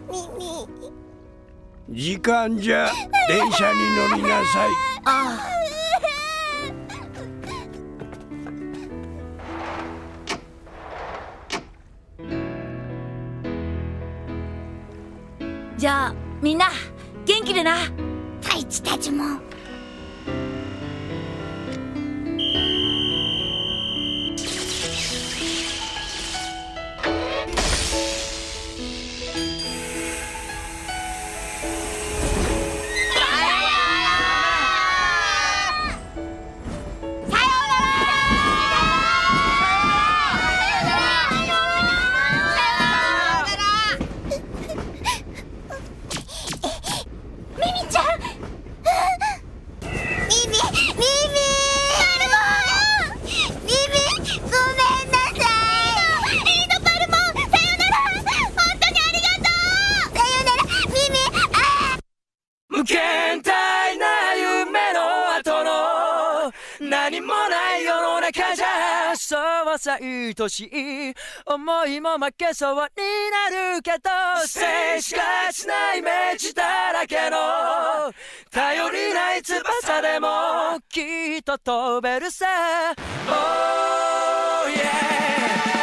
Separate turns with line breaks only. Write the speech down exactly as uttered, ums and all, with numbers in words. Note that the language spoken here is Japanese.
時間じゃ。電車に乗りなさい。
ああ。じゃあみんな元気でな。
太一たちも。
何もない世の中じゃそうさ愛しい思いも負けそうになるけど静しかしないイメージだらけの頼りない翼でもきっと飛べるさ Oh yeah